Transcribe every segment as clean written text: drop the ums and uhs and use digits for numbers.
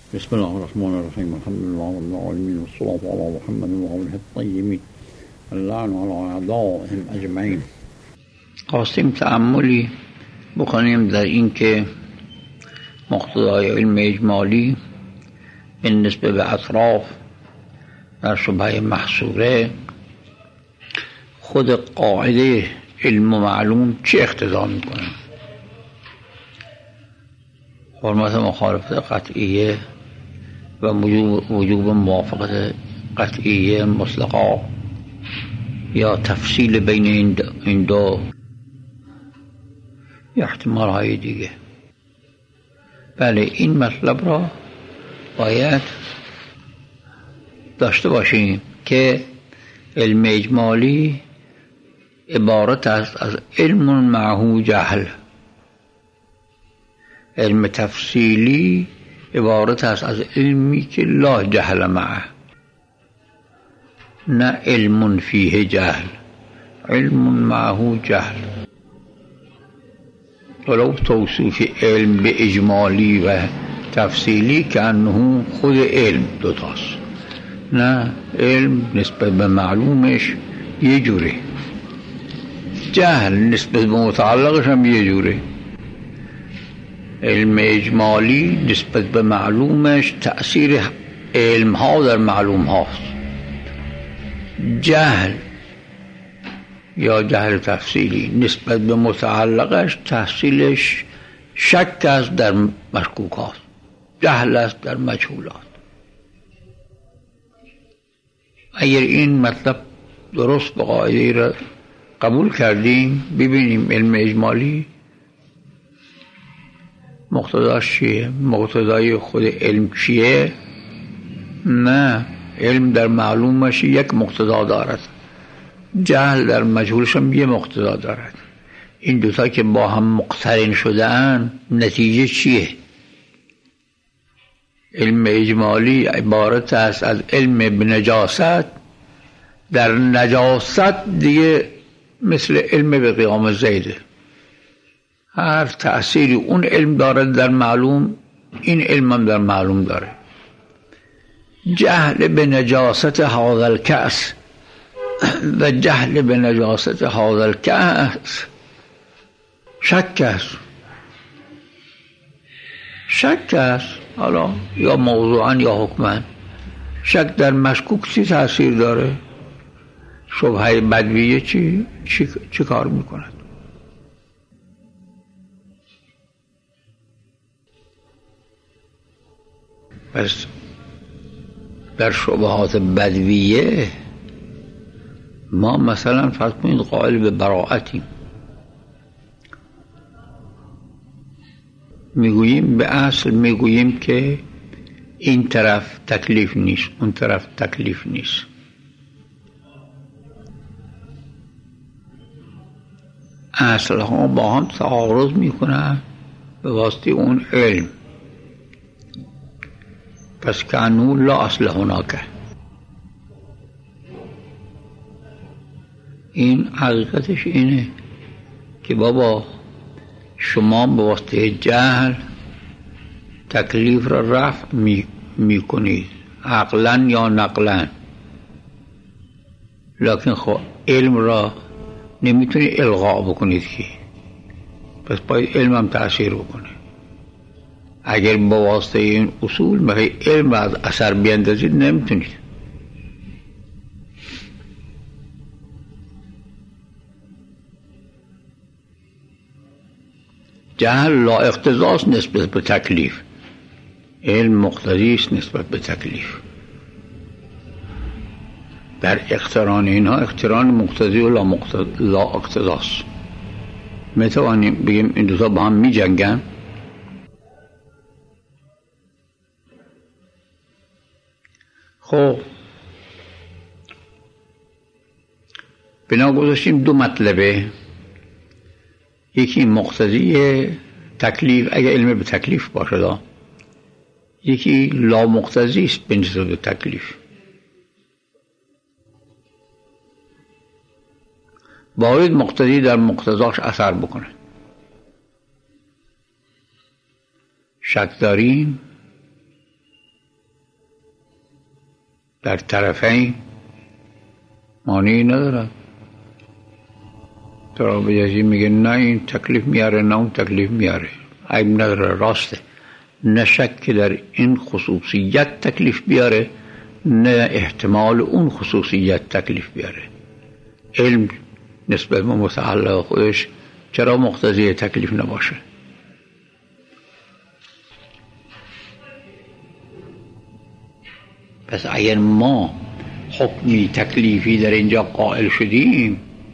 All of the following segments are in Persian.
بسم الله الرحمن الرحيم. الحمد لله رب العالمين والصلاة على محمد وآله الطيبين اللعن على أعدائهم أجمعین. خواستیم تأملی بکنیم در این که مقتضای علم اجمالی بالنسبه به اطراف در شبهه محصوره خود قاعده علم و معلوم چه اقتضا میکنه؟ حرمت مخالفت قطعیه و وجوب موافقت قطعیه مطلقا یا تفصیل بین این دو احتمال های دیگه. بله، این مطلب را باید داشته باشیم که علم اجمالی عبارت است از علم معه جهل، علم تفصیلی عبارت است از علمی که لا جهل معه، نه علم فیه جهل، علم معه جهل. ولو توصیف علم به اجمالی و تفصیلی که انه خود علم دوتاست، نه علم نسبت به معلومش یه جوره، جهل نسبت به متعلقش هم یه جوره. علم اجمالی نسبت به معلومش تأثیر علم ها در معلوم هاست، جهل یا جهل تفصیلی نسبت به متعلقش تحصیلش شک است در مشکوکات، جهل است در مجهولات. اگر این مطلب درست به قاعده را قبول کردیم، ببینیم علم اجمالی مقتضاش چیه؟ مقتضای خود علم چیه؟ نه، علم در معلومش یک مقتضا دارد، جهل در مجهولش هم یک مقتضا دارد. این دوتا که با هم مقترن شده اند، نتیجه چیه؟ علم اجمالی عبارت است از علم به نجاست. در نجاست دیگه مثل علم به قیام زیده، هر تأثیری اون علم دارد در معلوم، این علم هم در معلوم داره. جهل به نجاست هذا الکأس و جهل به نجاست هذا الکأس شک است، شک است. حالا یا موضوعا یا حکما. شک در مشکوک چی تأثیر داره؟ شبهه بدویه چی کار میکند؟ پس در شبهات بدویه ما مثلا فرض کنید قائل به براءتیم، میگوییم به اصل میگوییم که این طرف تکلیف نیست، اون طرف تکلیف نیست. اصل ها با هم تعارض میکنن به واسطه اون علم، پس کانو لا اصل هناک. این حقیقتش اینه که بابا شما به واسطه جهل تکلیف را رفع می کنید، عقلا یا نقلا، لکن خب علم را نمیتونید الغا بکنید که، پس باید علم هم تأثیر بکنه. اگر با واسطه این اصول میخوای علم را از اثر بیندازید، نمیتونید. جهل لا اقتضاست نسبت به تکلیف، علم مقتضی است نسبت به تکلیف. در اقتران اینها اقتران مقتضی و لا اقتضاست. میتوانیم بگیم این دوتا با هم می جنگن؟ خب بنا گذاشتیم دو مطلبه، یکی مقتضی تکلیف اگه علم به تکلیف باشه، یکی لا مقتضی است به نسبت به تکلیف. باید مقتضی در مقتضاش اثر بکنه. شک داریم در طرفین معنی ندارد. تو به جزی میگه نه این تکلیف میاره نه اون تکلیف میاره، عیب نداره، راسته. نه شک که در این خصوصیت تکلیف بیاره، نه احتمال اون خصوصیت تکلیف بیاره. علم نسبت به متعلق خودش چرا مقتضی تکلیف نباشه؟ پس اگر ما حکمی تکلیفی در اینجا قائل شدیم،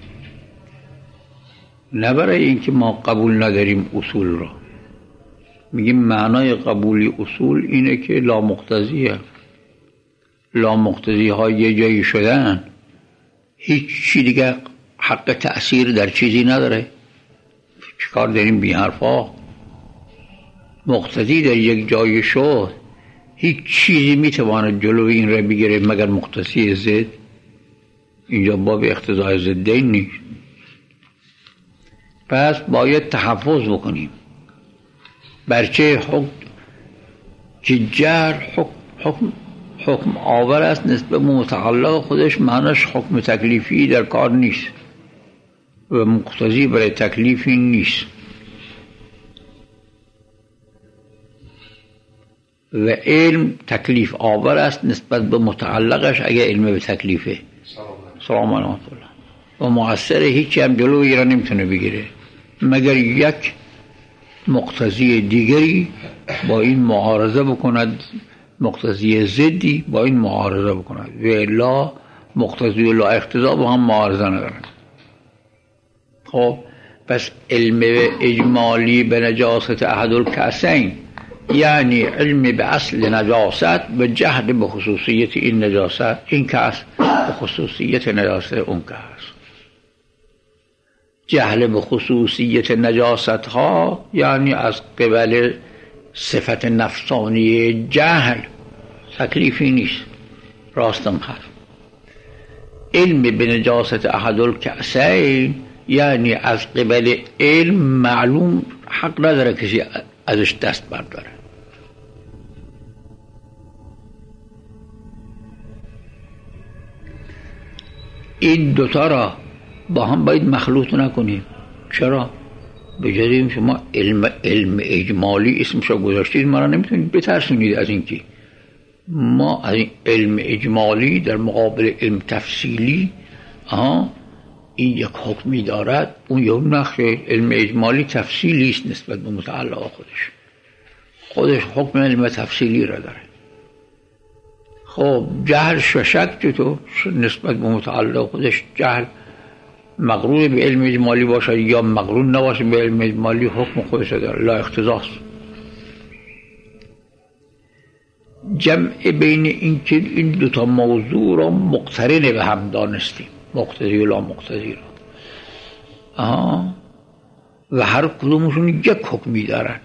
نه برای اینکه ما قبول نداریم اصول را، میگیم معنای قبولی اصول اینه که لامقتضیه. لامقتضی ها یه جایی شدن، هیچ چی دیگه حق تأثیر در چیزی نداره. چیکار داریم بی حرفا؟ مقتضی در یک جایی شد، هیچ چیزی میتواند جلوی این را بگیره مگر مقتضی ضد. اینجا باب اقتضای ضدین نیست. پس باید تحفظ بکنیم. برچه حکم که جهل حکم آور است نسبت به متعلق خودش، معناش حکم تکلیفی در کار نیست و مقتضی برای تکلیفی نیست. و علم تکلیف آور است نسبت به متعلقش اگر علم به تکلیفه. سلام علیکم الله. و مؤثر هیچی هم جلوی را نمیتونه بگیره مگر یک مقتضی دیگری با این معارضه بکند، مقتضی ضدی با این معارضه بکند، و الا مقتضی و لا اقتضا با هم معارضه ندارند. خب پس علم اجمالی به نجاست احد الکأسین یعنی علم به اصل نجاست و جهل به خصوصیت این نجاست، این کأس به خصوصیت نجاست اون کأس. جهل به خصوصیت نجاست ها یعنی از قبل صفت نفسانی جهل تکلیفی نیست، راستم هست. علم به نجاست احد الکأسین یعنی از قبل علم معلوم، حق نداره کسی ازش دست برداره. این دوتا را با هم باید مخلوط نکنیم. چرا؟ به جز شما علم اجمالی اسمشو گذاشتید، ما را نمیتونید بترسونید از اینکه ما از این علم اجمالی در مقابل علم تفصیلی این یک حکمی دارد، اون یک نخشه. علم اجمالی تفصیلی است نسبت به متعلق خودش حکم علم تفصیلی را داره. خب جهل شک چطور نسبت به متعلق خودش؟ جهل مقرون به علم اجمالی باشه یا مقرون نباشه به علم اجمالی، حکم خودش داره، لا اقتضاست. جمع بین این که این دوتا موضوع را مقترن به هم دانستیم، مقتضی و لا مقتضی را، و هر کدومشون یک حکمی دارن.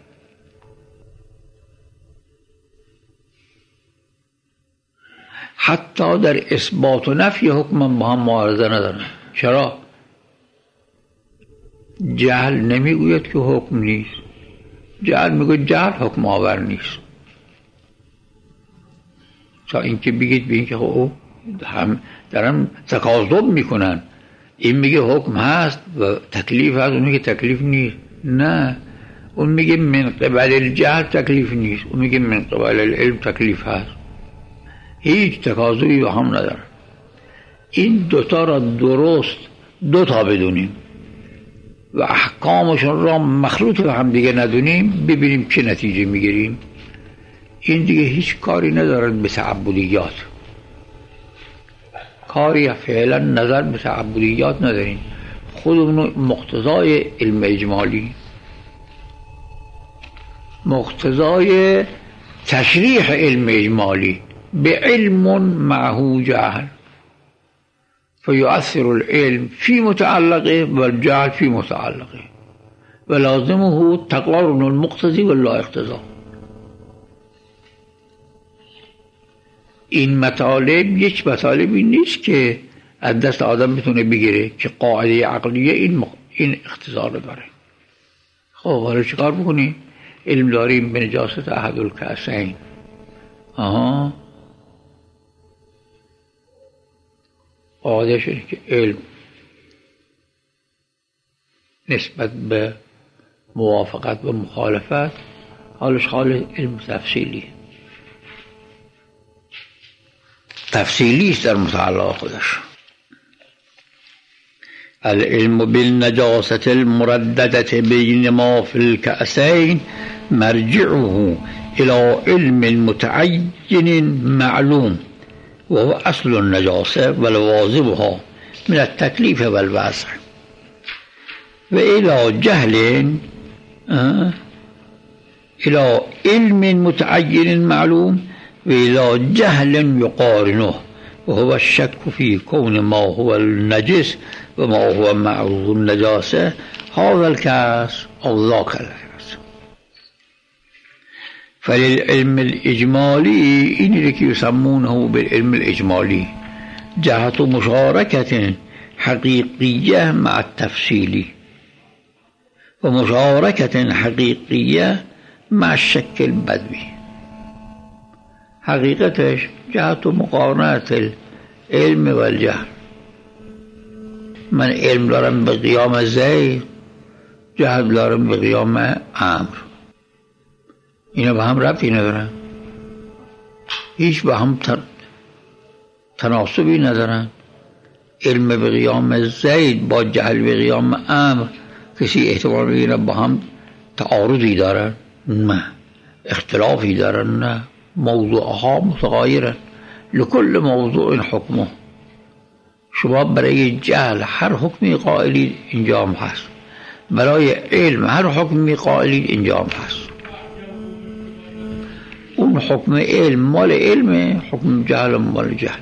حتی در اثبات و نفی حکم با هم معارضه ندارن. چرا؟ جهل نمیگوید که حکم نیست، جهل میگوید جهل حکم آور نیست. تا اینکه بگید به اینکه هم دارن تکاذب میکنن، این میگه حکم هست و تکلیف هست، اون میگه تکلیف نیست. نه، اون میگه من قبل الجهل تکلیف نیست، اون میگه من قبل العلم تکلیف هست. هیچ تکاذبی با هم ندارن. این دوتا را درست دوتا بدونیم و احکامشون را مخلوط به هم دیگه ندونیم، ببینیم چه نتیجه میگیریم. این دیگه هیچ کاری ندارد به تعبدیات، کاری فعلا نظر به تعبدیات نداریم. خودمون مقتضای علم اجمالی، مقتضای تشریح علم اجمالی به علم معه جهل، فیؤثر العلم فی متعلقه و الجهل فی متعلقه و لازمه تقارن المقتضی و لا اقتضا. این مطالب یک مطالبی نیست که از دست آدم بتونه بگیره که قاعده عقلیه این اقتضا رو داره. خب حالا چیکار بکنی؟ علم داریم به نجاست احد الکأسین، قاعده شده که علم نسبت به موافقت و مخالفت حالش حال علم تفصیلی است در متعلق خودش. العلم بالنجاسة المرددة بين ما في الكأسين مرجعه إلى علم متعين معلوم وهو أصل النجاسة ولوازمها من التكليف والوضع، وإلى جهل إلى علم متعين معلوم وإلى جهل يقارنه وهو الشك في كون ما هو النجس وما هو معروف النجاسة هذا الكأس أو ذاك الكأس. فللعلم الإجمالي إن يسمونه بالعلم الإجمالي جهة مشاركة حقيقية مع التفصيل ومشاركة حقيقية مع الشك البدوي. حقیقتش جهت مقارنت العلم و الجهل. من علم دارم به قیام زید، جهل دارم به قیام عمرو. اینا به هم ربطی ندارن، هیچ به هم تناسبی ندارن. علم به قیام زید با جهل به قیام عمرو کسی احتمال بگیره با هم تعارضی دارن؟ نه. اختلافی دارن؟ نه. موضوعها متغایرن، لكل موضوع حکمه. شما برای جهل هر حکمی قائلید اینجا هم هست، برای علم هر حکمی قائلید اینجا هم هست. اون حکم علم مال علم، حکم جهل مال جهل.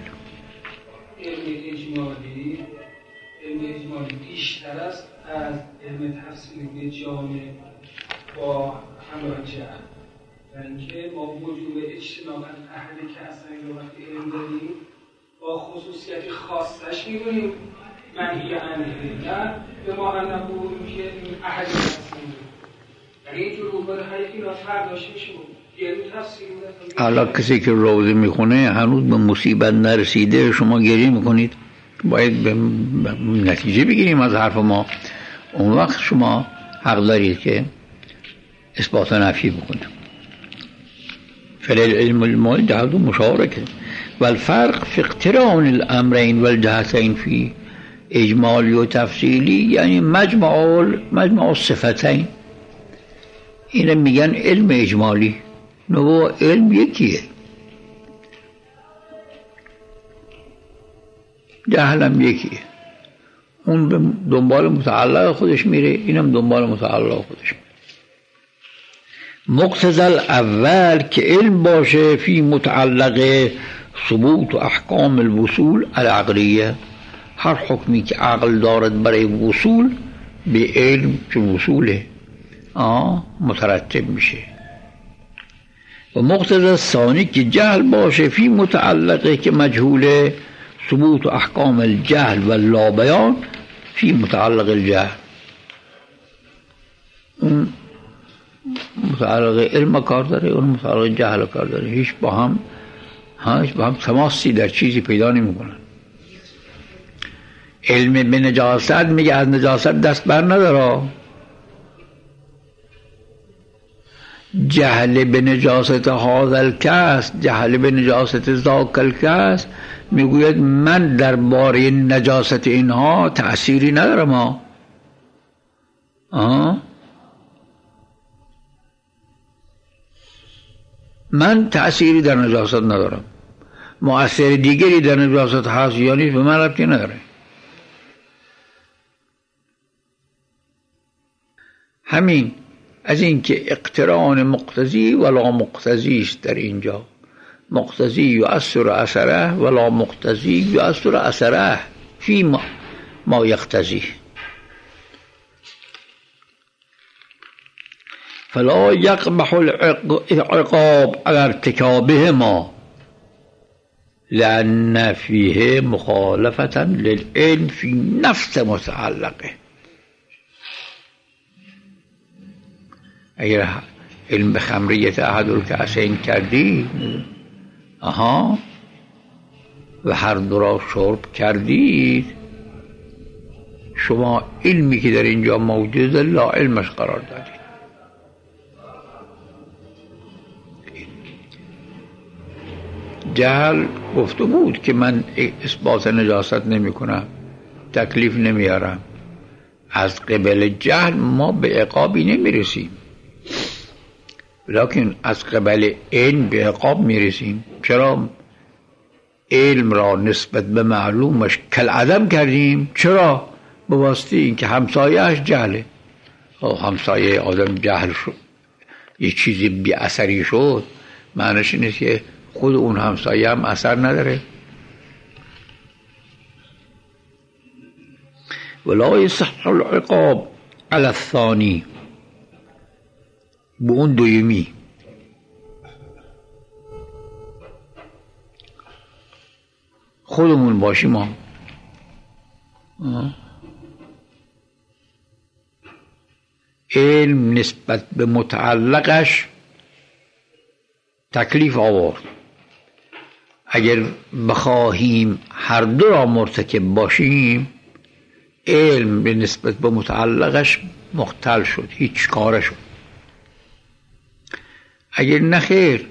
علم اجمالی بیشتر است از علم تفصیلی جامع با همراه جهل. و اینکه ما وجوب اجتناب از اهل کأسین رو وقتی علم داریم با خصوصیت خاصش می‌بینیم منهی عنه، نه به ما نقول که این اهل کأسین یعنی اینجور روباره های اینا فرداش میشه یعنی تفسیر بوده. حالا کسی که روزه میخونه هنوز به مصیبت نرسیده شما گریه میکنید، باید به نتیجه بگیریم از حرف ما. اون وقت شما حق دارید که اثبات نفی بکنید. فللعلم المال جهة مشاركة والفرق في اقتران الأمرين والجهتين في إجمالي وتفصيلي يعني مجمع الصفتين. إذا میگن علم اجمالی، نو علم یکیه، جهلم یکیه. اون دنبال متعلق خودش میره، اینم دنبال متعلق خودش میره. مقتضى الاول که علم باشه فی متعلق ثبوت و احکام الوصول العقلیه، هر حکمی که عقل دارد برای وصول به علم که وصوله مترتب میشه. و مقتضى الثانی که جهل باشه فی متعلقه که مجهوله ثبوت و احکام الجهل و لا بیان فی متعلق الجهل. اون متعلق علم کار داره، اون متعلق جهل کار داره، هیچ با هم تماسی در چیزی پیدا نمی‌کنن. علم به نجاست میگه از نجاست دست بر نداره، جهل به نجاست هذا الکس، جهل به نجاست ذاک الکس میگوید من درباره نجاست اینها تأثیری ندارم. من تأثیری در نجاست ندارم، مؤثر دیگری در نجاست هست یا نیست به من ربطی نداره. همین از این که اقتران مقتضی ولا مقتضی است در اینجا. مقتضی یؤثر اثره ولا مقتضی یؤثر اثره فی ما یقتضی. فلا يقبح العقاب على ارتكابهما لأن فيه مخالفة للعلم في نفس متعلقه. اگر علم به خمریت احد الکأسین کردی و هر دو را شرب کردید، شما علمی که در اینجا موجوده لا علمش قرار دادید. جهل گفته بود که من اثبات نجاست نمی کنم، تکلیف نمیارم. از قبل جهل ما به عقابی نمی رسیم، لکن از قبل علم به عقاب می رسیم. چرا؟ علم را نسبت به معلومش کالعدم کردیم. چرا؟ به واسطه اینکه همسایه‌اش جهله. همسایه آدم جهل شد، یه چیزی بی اثری شد، معنیش اینه که خود اون همسایه هم اثر نداره. ولا یصح العقاب علی الثانی، به اون دویمی. خودمون باشیم ما علم نسبت به متعلقش تکلیف آورد. اگر بخواهیم هر دو را مرتکب باشیم، علم به نسبت به متعلقش مختل شد، هیچ کاره شد. اگر نخیر،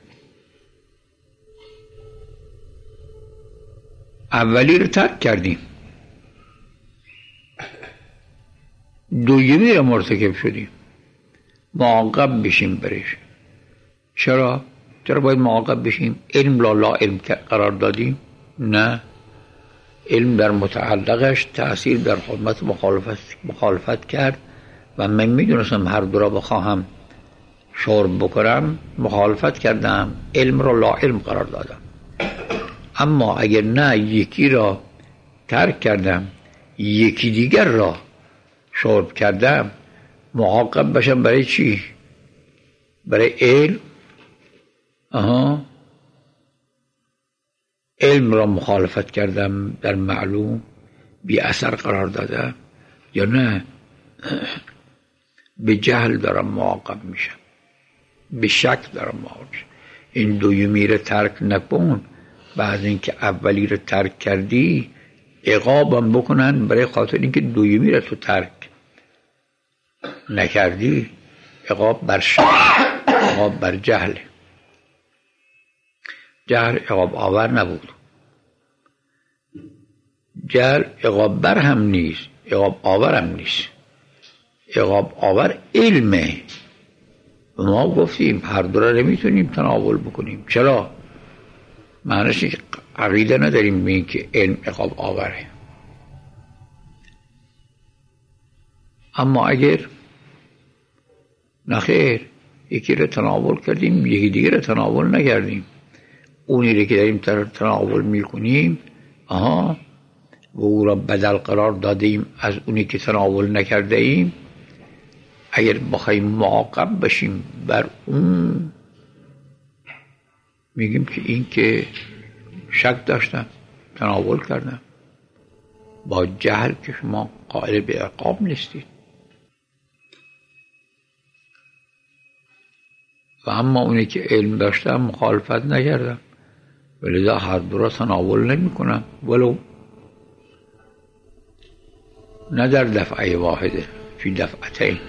اولی رو ترک کردیم، دومی رو مرتکب شدیم، معاقب بشیم برش. چرا باید معاقب بشیم؟ علم لا علم قرار دادیم؟ نه، علم در متعلقش تأثیر در حرمت مخالفت کرد و من میدونستم هر دو را بخواهم شرب بکنم، مخالفت کردم، علم را لا علم قرار دادم. اما اگر نه، یکی را ترک کردم، یکی دیگر را شرب کردم، معاقب بشم برای چی؟ برای علم. علم را مخالفت کردم، در معلوم بی اثر قرار دادم، یا نه به جهل دارم معاقب میشم، به شک دارم معاقب میشم. این دویمی را ترک نکن، بعد اینکه اولی را ترک کردی عقابم بکنن برای خاطر اینکه دویمی را تو ترک نکردی. عقاب بر شک، عقاب بر جهل. جهل عقاب آور نبود، جهل عقاب بر هم نیست، عقاب آور هم نیست. عقاب آور علمه. ما گفتیم هر دو را نمیتونیم تناول بکنیم. چرا؟ معنیش عقیده نداریم به این که علم عقاب آوره. اما اگر نخیر، یکی را تناول کردیم، یکی دیگر را تناول نکردیم، اونی را که داریم تناول میکنیم و او را بدل قرار دادیم از اونی که تناول نکرده ایم، اگر بخوایم معاقب بشیم بر اون، میگیم که این که شک داشتم تناول کردم، با جهل که شما قائل به عقاب نیستید. و اما اونی که علم داشتم مخالفت نکردم، ولذا هر دو را تناول نمی کنم، ولو نه در دفعه واحده، فی دفعتین.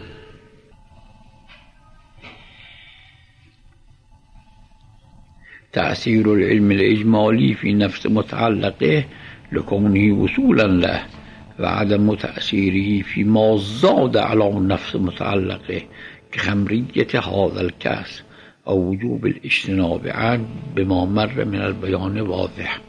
تأثیر العلم الإجمالی فی نفس متعلقه لکونه وصولا له و عدم تأثیره فی ما زاد علی نفس متعلقه كخمرية هذا الكأس أو وجوب الاجتناب عنه بما مر من البيان واضح.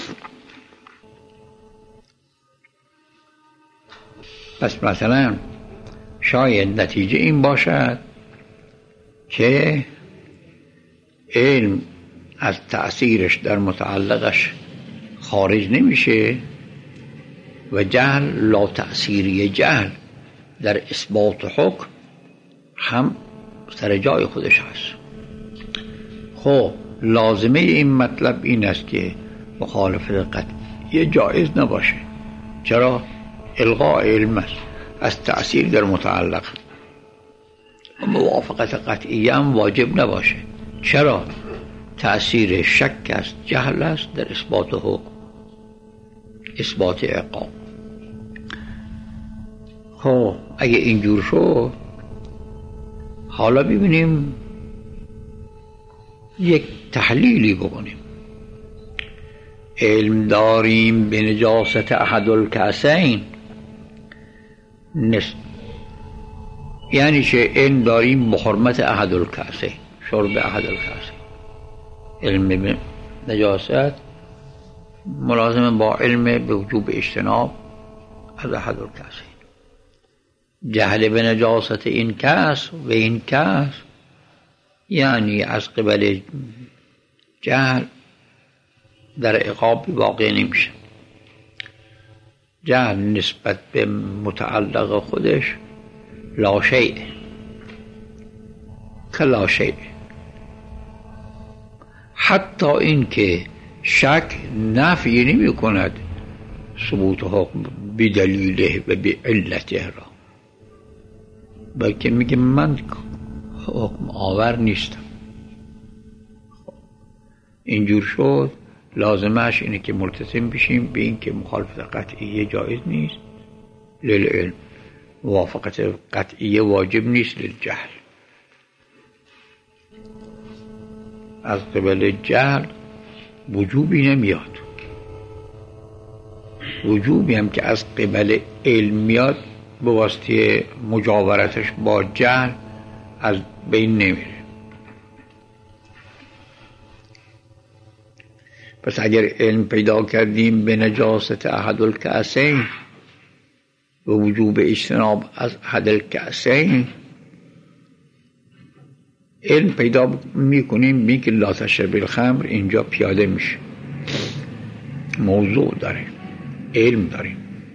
پس مثلا شاید نتیجه این باشد که علم از تأثیرش در متعلقش خارج نمیشه و جهل، لا تأثیری جهل در اثبات حکم هم سر جای خودش هست. خب لازمه این مطلب این است که مخالفت قطعی جایز نباشه. چرا؟ الغاء علم است از تأثیر در متعلق. موافقت قطعی هم واجب نباشه. چرا؟ تأثیر شک است، جهل است در اثبات حکم، اثبات عقاب. خب اگه اینجور شد، حالا ببینیم یک تحلیلی بکنیم. علم داریم به نجاست احد الکأسین، یعنی چه؟ علم داریم به حرمت احد الکأسین، شرب احد الکأسین. علم به نجاست ملازم با علم به وجوب اجتناب از احد الکأسین. جهل به نجاست این کس و این کس، یعنی از قبل جهل در عقاب واقع نمیشه. جهل نسبت به متعلق خودش لا شیء کلا شیء، حتی این که شک نفی نمی کند ثبوت حکم بدلیله و به علته را، بلکه میگه من حکم آور نیستم. اینجور شد لازمش اینه که ملتزم بشیم به این که مخالفت قطعیه جایز نیست للعلم، موافقت قطعیه واجب نیست للجهل. از قبل جهل وجوبی نمیاد، وجوبی هم که از قبل علم میاد به واسطه مجاورتش با جهل از بین نمیره. پس اگر علم پیدا کردیم به نجاست احد الکأسین و وجوب اجتناب از احد الکأسین، علم پیدا میکنیم بی که لا تشرب الخمر اینجا پیاده میشه. موضوع داریم، علم داریم،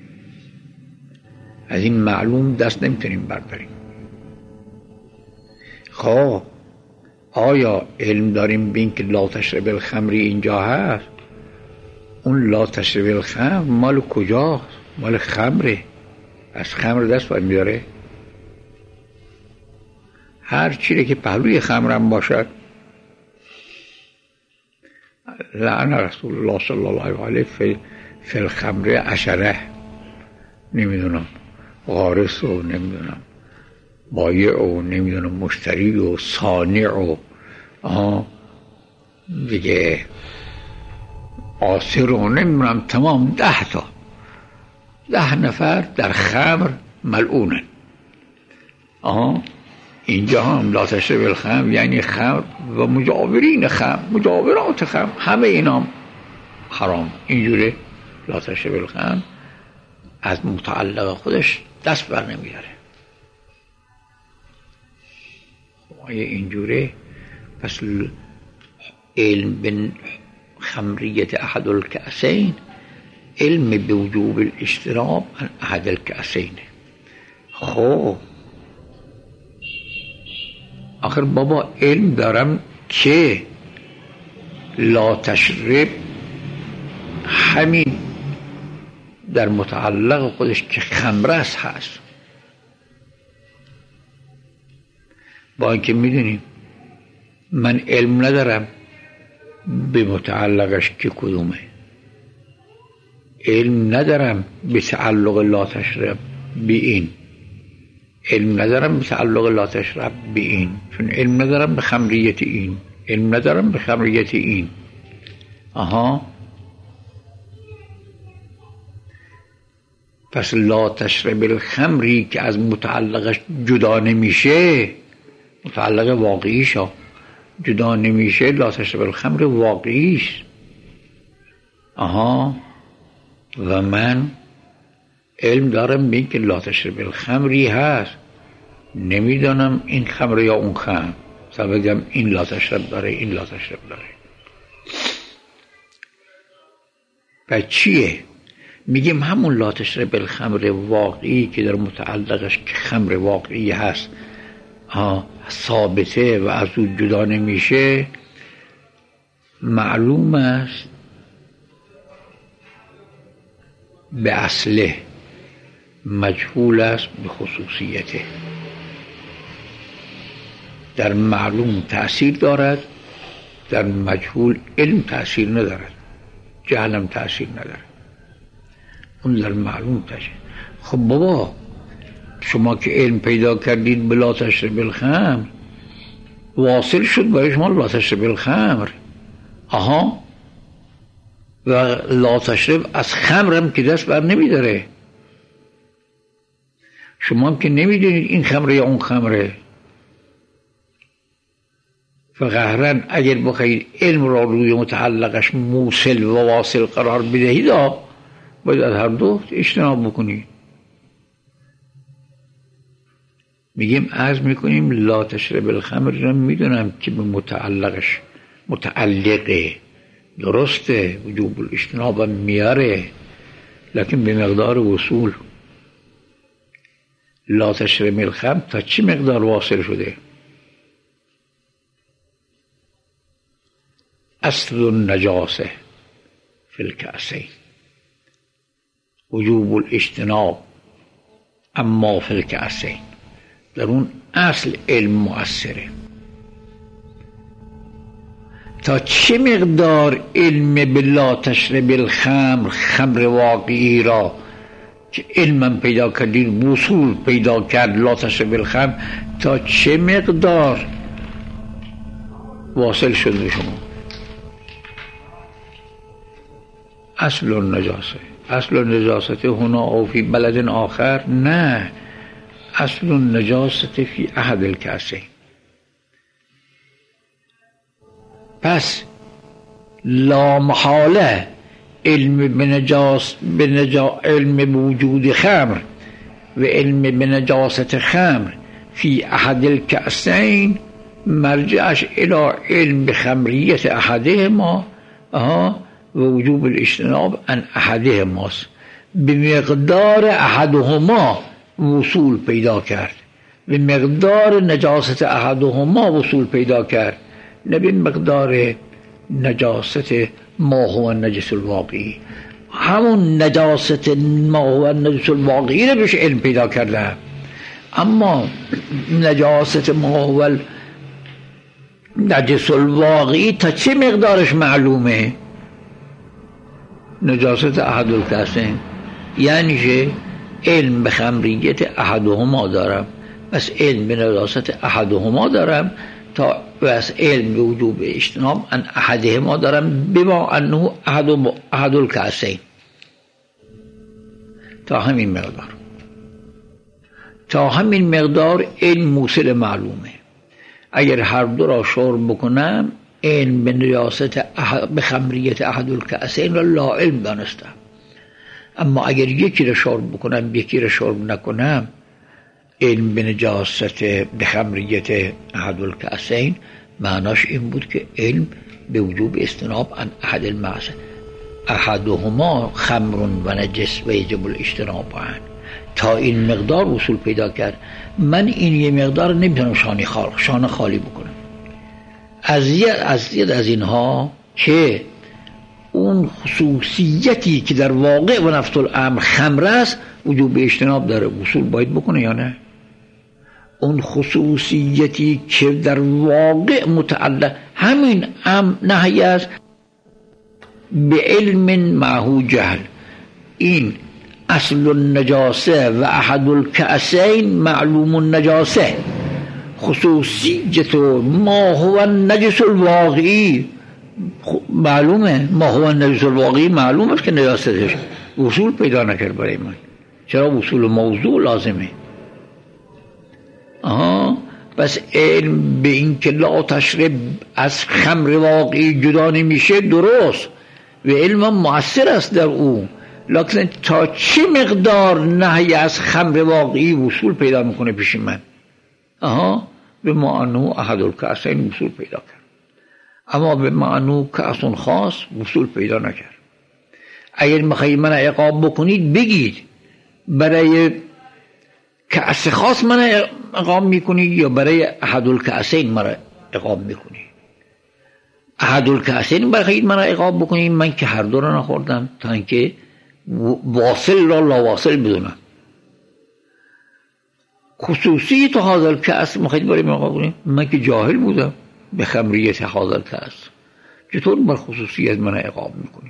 از این معلوم دست نمیتونیم برداریم. خب آیا علم داریم بین که لا تشرب الخمر اینجا هست؟ اون لا تشرب الخمر مال کجاست؟ مال خمره، از خمر دست باید میاره. هر چیزی که پهلوی خمرم باشد، لعن رسول الله صلی الله علیه فی الخمر عشره، نمیدونم غارس و نمیدونم بایع و نمیدونم مشتری و صانع و دیگه عاصر و نمیدونم تمام 10 نفر در خمر ملعونن. اینجا هم لا تشرب الخمر یعنی خمر و مجاورین خمر، مجاورات خمر، همه اینا حرام. اینجوره لا تشرب الخمر از متعلق خودش دست بر نمیاره. اینجوره پس علم به خمریت احد الکأسین علم به وجوب الاجتناب عن احد الکأسین. خب آخر بابا علم دارم که لا تشرب همین در متعلق خودش که خمرس هست، با اینکه میدونیم من علم ندارم به متعلقش که کدومه، علم ندارم به تعلق لا تشرب به این، علم ندارم به تعلق لا تشرب به این، چون علم ندارم به خمریت این، علم ندارم به خمریت این. پس لا تشرب الخمری که از متعلقش جدا نمیشه، متعلق واقعیش جدا نمیشه، لا تشرب الخمر واقعیش. و من علم دارم به این که لا تشرب الخمری هست، نمیدانم این خمر یا اون خمر، مثلا بگم این لا تشرب داره این لا تشرب داره. پس چیه؟ میگیم همون لا تشرب الخمر واقعی که در متعلقش که خمر واقعی هست ثابته و از او جدا نمیشه، معلوم است به اصله، مجهول است به خصوصیته. در معلوم تأثیر دارد در مجهول علم تأثیر ندارد، جهلم تأثیر ندارد، اون در معلوم تأثیر. خب بابا شما که علم پیدا کردید بلا تشرب الخمر، واصل شد برای شما لا تشرب الخمر. آها، و لا تشرب از خمر هم که دست بر نمیداره. شما هم که نمیدونید این خمره یا اون خمره. فقهرن اگر بخواید علم را روی متعلقش موصل و واصل قرار بدهید باید از هر دو اجتناب بکنید. میگیم عرض میکنیم لا تشرب الخمر را میدونم که به متعلقش متعلقه، درسته، وجوب الاجتناب میاره، لکن به مقدار وصول. لا تشرب الخمر تا چی مقدار واصل شده؟ اصل النجاسه فی الکأسین وجوب الاجتناب اما فی الکأسین. در اون اصل علم مؤثره. تا چه مقدار علم بلا تشرب الخمر، خمر واقعی را که علمم پیدا کردید وصول پیدا کرد لا تشرب الخمر، تا چه مقدار واصل شد به شما؟ اصل النجاسه، اصل النجاسه هنا او فی بلد آخر؟ نه، اصل النجاسه فی احد الکأسین. پس لا محاله علم علم بوجود خمر و علم بنجاست خمر فی احد الکأسین مرجعش الى علم بخمریت احدهما و وجوب الاجتناب عن احدهماست. به مقدار احدهما وصول پیدا کرد، به مقدار نجاست احدهما وصول پیدا کرد، نه به مقدار نجاست ما هو النجس الواقعی. همون نجاست ما هو النجس الواقعی رو بهش علم پیدا کرده، اما نجاست ما هو النجس الواقعی تا چه مقدارش معلومه؟ نجاست احد الکأسین، یعنی که علم به خمریت احدهما دارم، بس علم به نجاست احدهما دارم، تا بس علم به وجوب اجتناب ان احدهما دارم بما انه احد الکأسین. تا همین مقدار علم موصل معلومه. اگر هر دو را شرب بکنم علم به نجاست به خمریت احد الکأسین را لا علم دانستم، اما اگر یکی را شرب بکنم یکی را شرب نکنم علم به نجاست به خمریت احد الکأسین معناش این بود که علم به وجوب استناب عن احد المعصیه احدهما خمر و نجس و یجب الاجتناب عنه. تا این مقدار وصول پیدا کرد. من این یه مقدار نمیتونم شانه خالی بکنم. از اینها که اون خصوصیتی که در واقع و نفس الامر خمر است وجوب اجتناب داره، وصول باید بکنه یا نه؟ اون خصوصیتی که در واقع متعلق همین نهی است به علم معهو جهل. این اصل النجاسه و احد الکأسین معلوم النجاسه، خصوصیت ما هو النجس الواقعی معلومه، ما هو النجس الواقعی معلوم است که نجاستش وصول پیدا نکرد برای من. چرا؟ وصول موضوع لازمه. پس علم به این که لا تشرب از خمر واقعی جدا نمیشه درست و علم مؤثر است در او، لکن تا چه مقدار نهی از خمر واقعی وصول پیدا میکنه پیش من؟ به معنو احد الکأسین وصول پیدا کرد، اما به معنو کأس خاص وصول پیدا نکرد. اگر میخواید من عقاب بکنید بگید برای کأس خاص من عقاب میکنید یا برای احد الکأسین من عقاب میکنید. احد الکأسین بخواید من عقاب بکنید، من که هر دو را نخوردم تا اینکه واصل را لا واصل بدونم. خصوصیت هذا الکأس میخواید برای من عقاب کنید، من که جاهل بودم به خمریت هذا الکأس. چطور بر خصوصیت من عقاب میکنی؟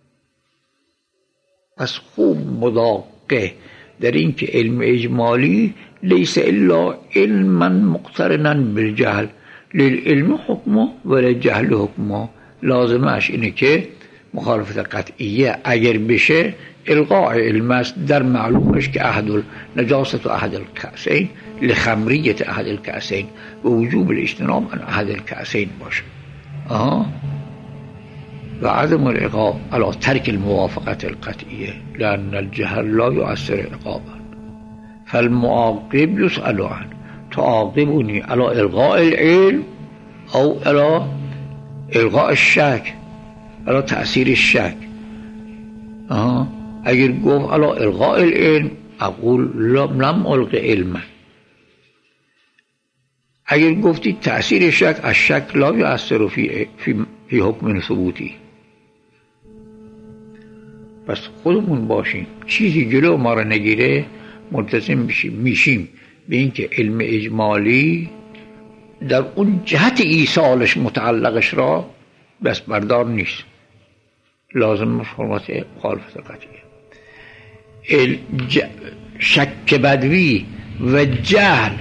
پس خوب مداقه در این که علم اجمالی لیس الا علما مقترنا بالجهل، للعلم حکمه وللجهل حکمه. لازمش اینه که مخالفت قطعیه اگر بشه الغاء علم است در معلومش که احد نجاست احد الکأسین لخمریت احد الکأسین و وجوب الاجتناب عن احد الکأسین باشه. و عدم العقاب على ترك الموافقة القطعية لأن الجهل لا يؤثر عقابا، فالمعاقب يسأل عنه تعاقبني على إلغاء العلم أو على إلغاء الشك، على تأثير الشك. اگر گفت على إلغاء العلم أقول لم ألغ علما. اگر گفتی تأثیر الشك، الشك لا يؤثر في حکم ثبوتی. پس خودمون باشیم چیزی جلو ما را نگیره ملتزم میشیم به اینکه علم اجمالی در اون جهت ایصالش متعلقش را بس بردار نیست، لازم حرمت مخالفت قطعیه. شک بدوی و جهل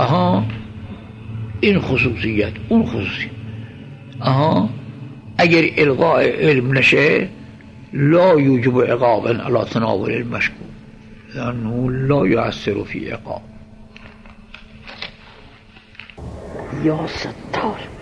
این خصوصیت اون خصوصیت اگر الغاء علم نشه لا يوجب عقابا على تناول المشكوك لأنه لا يؤثر في عقاب. يا ستار.